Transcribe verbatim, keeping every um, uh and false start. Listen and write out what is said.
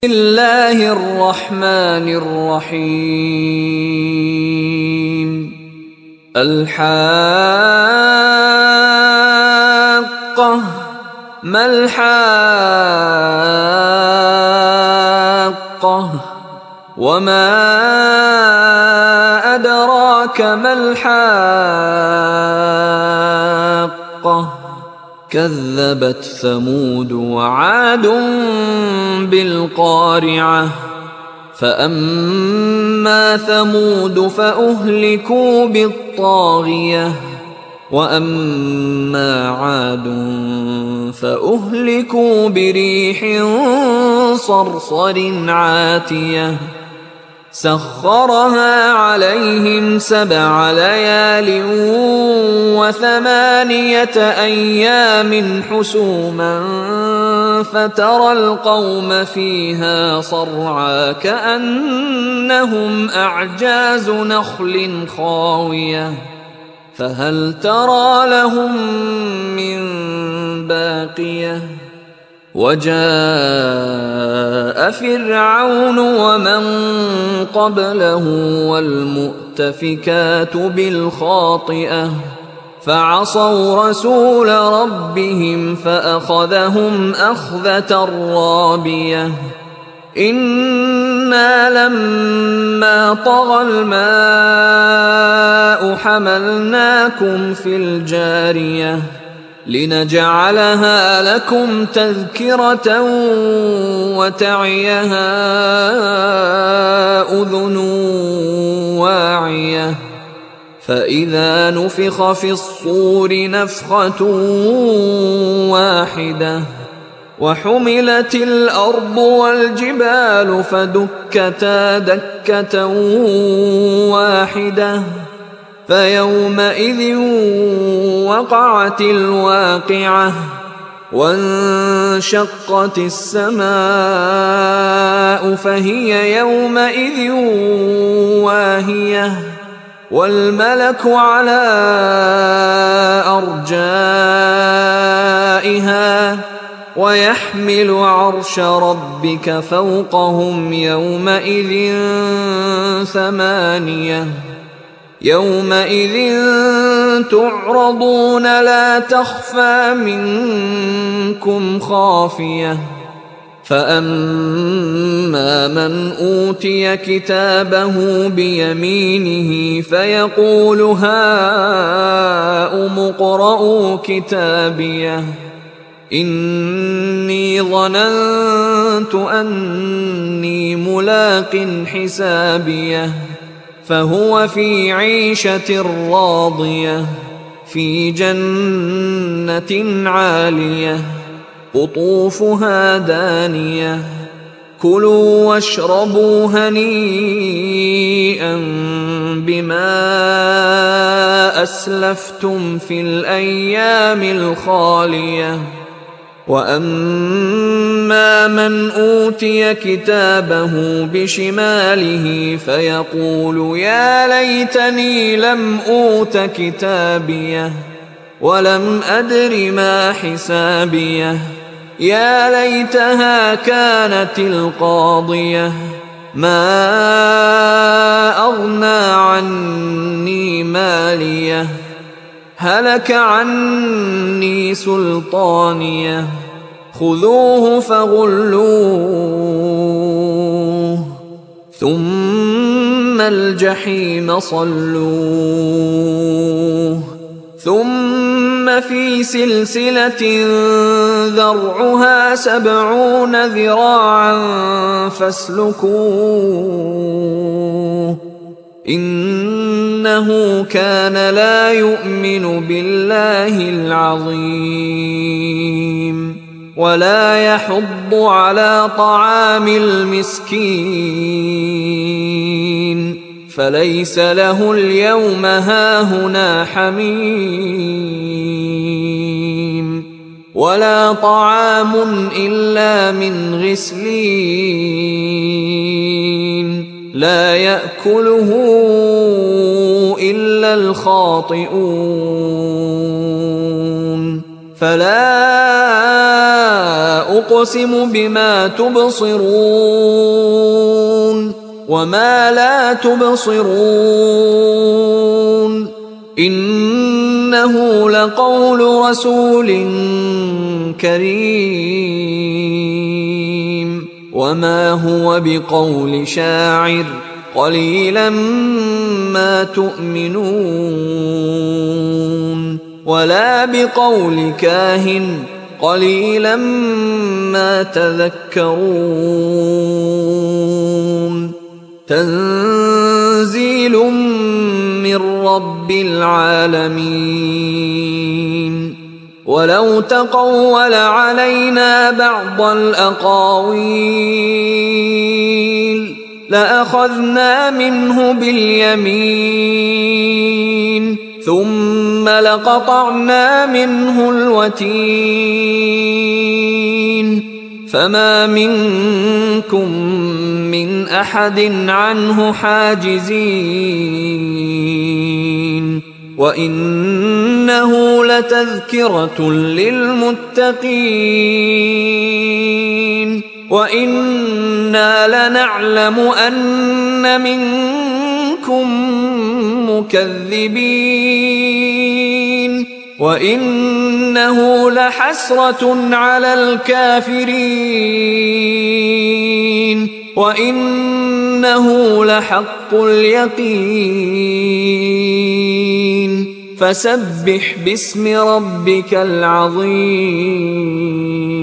بسم الله الرحمن الرحيم. الحاقة ما الحاقة وما أدراك ما الحاقة كذبت ثمود وعاد بالقارعة فأما ثمود فأهلكوا بالطاغية وأما عاد فأهلكوا بريح صرصر عاتية سخرها عليهم سبع ليال وثمانية أيام حسوما فترى القوم فيها صرعى كأنهم أعجاز نخل خاوية فهل ترى لهم من باقية وجاء فرعون ومن قبله والمؤتفكات بالخاطئة فعصوا رسول ربهم فأخذهم أخذة رابية إنا لما طغى الماء حملناكم في الجارية لنجعلها لكم تذكرة وتعيها أذن واعية فإذا نفخ في الصور نفخة واحدة وحملت الأرض والجبال فدكتا دكة واحدة فيومئذ وقعت الواقعة وانشقت السماء فهي يومئذ واهية والملك على أرجائها ويحمل عرش ربك فوقهم يومئذ ثمانية يومئذ تعرضون لا تخفى منكم خافية فأما من أوتي كتابه بيمينه فيقول هاؤم اقرءوا كتابيه إني ظننت أني ملاق حسابيه فهو في عيشة راضية في جنة عالية قطوفها دانية كلوا واشربوا هنيئا بما أسلفتم في الأيام الخالية وأما من أوتي كتابه بشماله فيقول يا ليتني لم أوت كتابيه ولم أدر ما حسابيه يا ليتها كانت القاضية ما أغنى عني ماليه هلك عني سلطانيه خذوه فغلوه ثم الجحيم صلوه ثم في سلسلة ذرعها سبعون ذراعا فاسلكوه إنه كان لا يؤمن بالله العظيم ولا يحض على طعام المسكين فليس له اليوم هاهنا حميم ولا طعام إلا من غسلين لا يأكله إلا الخاطئون فلا أقسم بما تبصرون وما لا تبصرون إنه لقول رسول كريم وما هو بقول شاعر قليلا ما تؤمنون ولا بقول كاهن قليلا ما تذكرون تنزيل من رب العالمين ولو تقول علينا بعض الأقاويل لأخذنا منه باليمين ثم لقطعنا منه الوتين فما منكم من أحد عنه حاجزين وإنه لتذكرة للمتقين وإنا لنعلم أن منكم مكذبين وإنه لحسرة على الكافرين وإنه لحق اليقين فسبح باسم ربك العظيم.